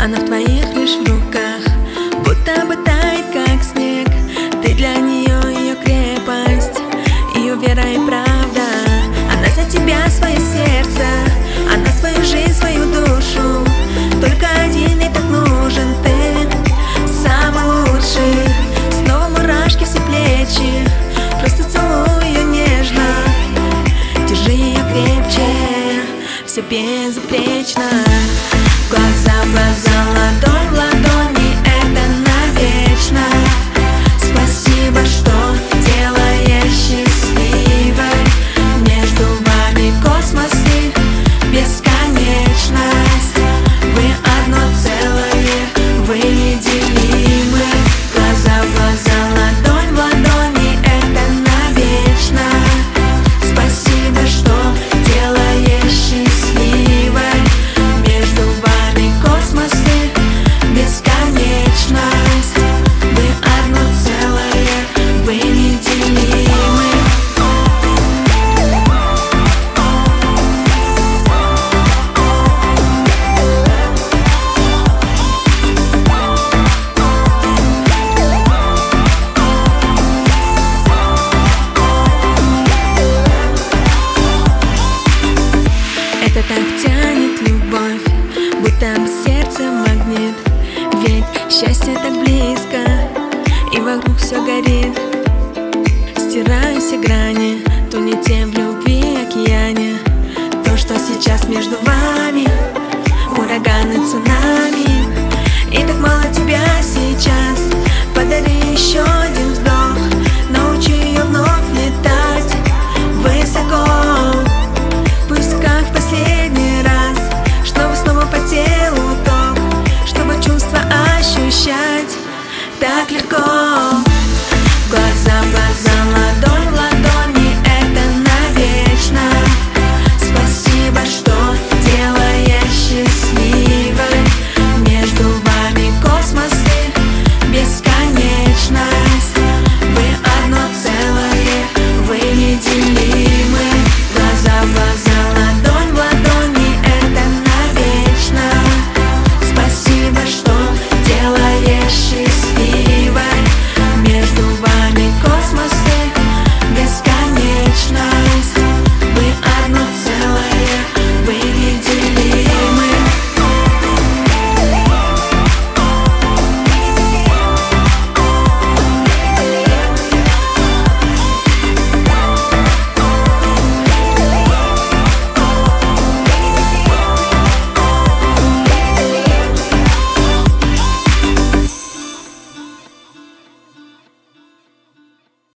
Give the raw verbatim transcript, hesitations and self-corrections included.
Она в твоих лишь в руках, будто бы тает, как снег. Ты для нее ее крепость, ее вера и правда. Она за тебя свое сердце, она свою жизнь, свою душу. Только один ей так нужен ты, самый лучший. Снова мурашки все плечи, просто целуй ее нежно. Держи ее крепче, все безупречно. Глаза в глаза, ладонь в ладони, это навечно. Спасибо, что делаешь счастливой. Между вами космос и бесконечность. Вы одно целое, вы неделимы. Глаза в глаза, ладонь в ладони, это навечно. Спасибо, что делаешь счастливой. Между вами космос и бесконечность. Вы одно целое, вы неделимы. Это так тянет любовь, будто бы сердце магнит. Ведь счастье так близко, и вокруг все горит. Стираю все грани, тонете в любви океане. То, что сейчас между вами